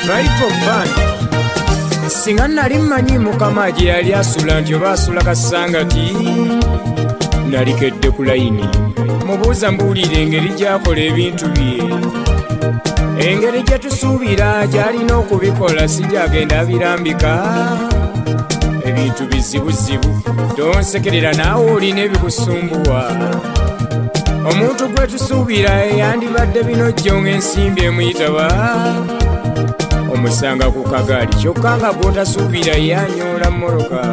Revival Band. Singa nali mmanyi Mukama gye yali asula nti oba asula kasangati nalikedde ku layini mubuuza mbuulire engeri gy'akola ebintu bye, engeri gye tusuubira gy'alina okubikola si gy'agenda abirambika. Ebintu bizibuzibu, tonsekerera naawe olina ebikusumbuwa. Omuntu gwe tusuubira yandibadde binojjo ng'ensimbi emuyitaba, omusanga ku kagaali kyokka nga gw'otasuubira yanyoola mmoroka.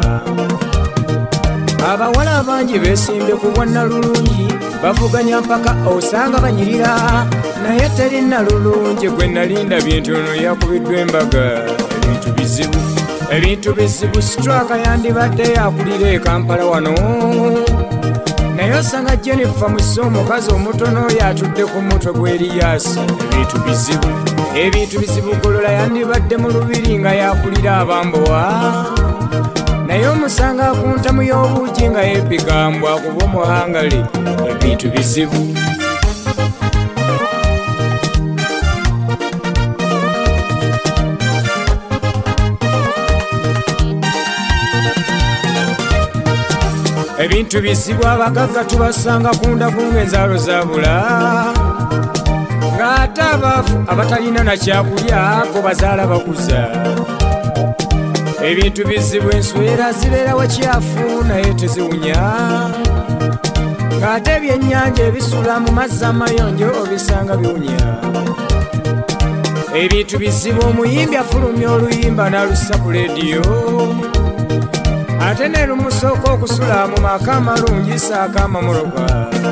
Abawala abangi beesimbye ku bwannalulungi, bavuganya mpaka osanga banyirira, naye teri nnalulungi gwe nalinda bintono yakubiddwa embaga. Ebintu bizibu, ebintu bizibu. Straka yandibadde yakulira e Kampala wano, naye osanga Jennifer Musa omukazi omutono oyo atudde ku mutwe gw'Eriyasi. Ebintu bizibu, ebintu bizibu. Golola yandibadde mu lubiri nga yakulira abambowa, naye omusanga ku ntamu y'obuugi nga yebbigambwa kuba omuhangale. Ebintu bizibu. Ebintu bizibu. Abagagga tubasanga ku ndaku ng'enzaalo zaabula, ng'ate abaavu abatalina na kyakulya ko bazaala bakuza. Ebintu bizibu. Enswera zibeera wakyafu naye teziwunya, ng'ate ebyennyanja ebisula mu mazzi amayonjo obisanga biwunya. Ebintu bizibu. Omuyimbi afulumya oluyimba n'alussa ku leediyo, ate ne lumusooka okusula mu maka amalungi saaka amamoloka.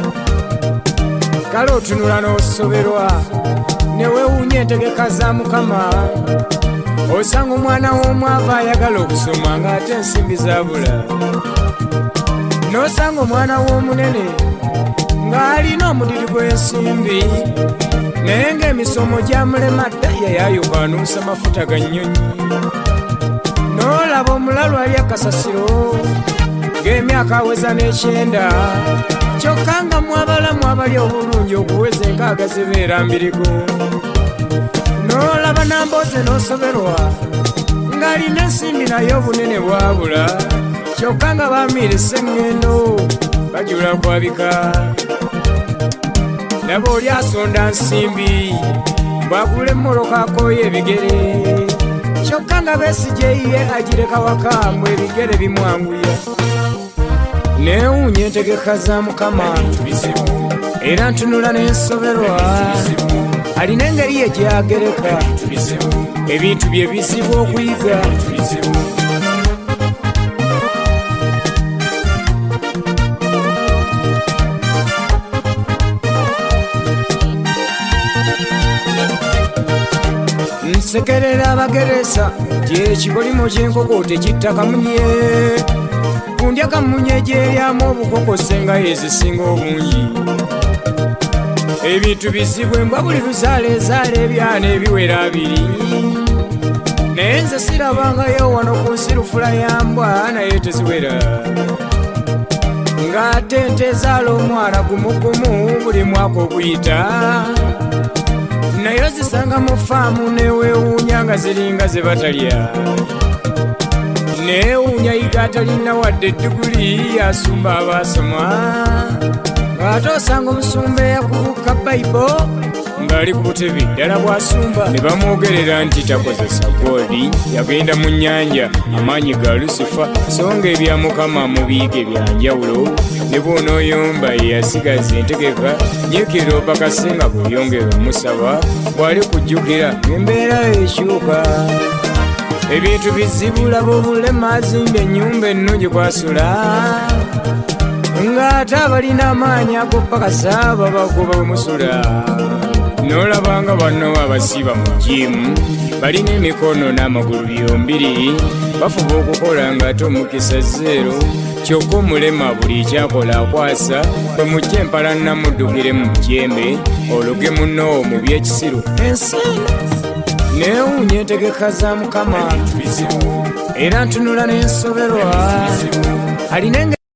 Kale otunula n'osoberwa ne weewuunya entegeka za Mukama, osanga omwana w'omwava ayagala okusoma ng'ate ensimbi zaabula, n'osanga omwana w'omunene ng'alina omudiri gw'ensimbi, naye ng'emisomo gyamulema dda yayayuka anuusa mafuta ga nnyonyi. N'olaba omulalu ali akasasiro ng'emyaka aweza n'ekyenda, kyokka nga mwabalamu abali obulungi okuweza enkaaga zibeera mbirigo. N'olaba Nambooze n'osoberwa ng'alina ensimbi naye obunene bwabula, kyokka nga baamiirisa eŋŋendo bajula kwabika. Naba oli asonda nsimbi bwagula emmoloka akooye ebigere, kyokka nga Besigye ye agireka waka mbu ebigere bimwanguya. Neewuunya entegeka za Mukama era ntunula n'ensoberwa, alina engeri ye gy'agereka. Ebintu bye bizibu okuyiga. Nsekerera Abageresa gy'ekikolimo ky'enkoko tekitta kamunye, kundya kamunye gy'eryamu obukokose nga yezisinga obungi. Ebintu bizibu. Embwa buli luzaala ezaala ebyana ebiwera abiri, naye nze sirabangayo wano ku nsi lufula ya mbwa naye teziwera, ng'ate ente ezaala omwana gumugumu buli mwaka oguyita, naye ozisanga mu faamu neweewuunya nga ziringa ze batalya. Neewuunya yiga atalina wadde eddiguli yasumba abaasoma, ng'ate osanga omusumba eyakubuka Bayibo ng'ali ku butebe ddala bw'asumba, ne bamwogerera nti takozesa goodi, yagenda mu nnyanja amaanyi ga Lusifa, so nga ebya Mukama mu biyige bya njawulo. Ne bw'onooyomba yeyasigaza entegeka, nyiikira opakase nga bw'oyongera omusaba bw'ali kujjukira ng'embeera ekyuka. Ebintu bizibu. Laba obulema azimba ennyumba ennungi kwasula, ng'ate abalina amaanyi ag'opakasa babagoba bwe musula. N'olabanga banno abasiiba mu jimu balina emikono n'amagulu byombiri, bafuba okukola ng'ate omukisa zeero, kyokka omulema buli kyakola akwasa. Bwe mujja empala namuddukire mu jembe oluge munno mu by'ekisiru. Ensi neewuunya entegeka za Mukama era ntunula n'ensoberwa, alina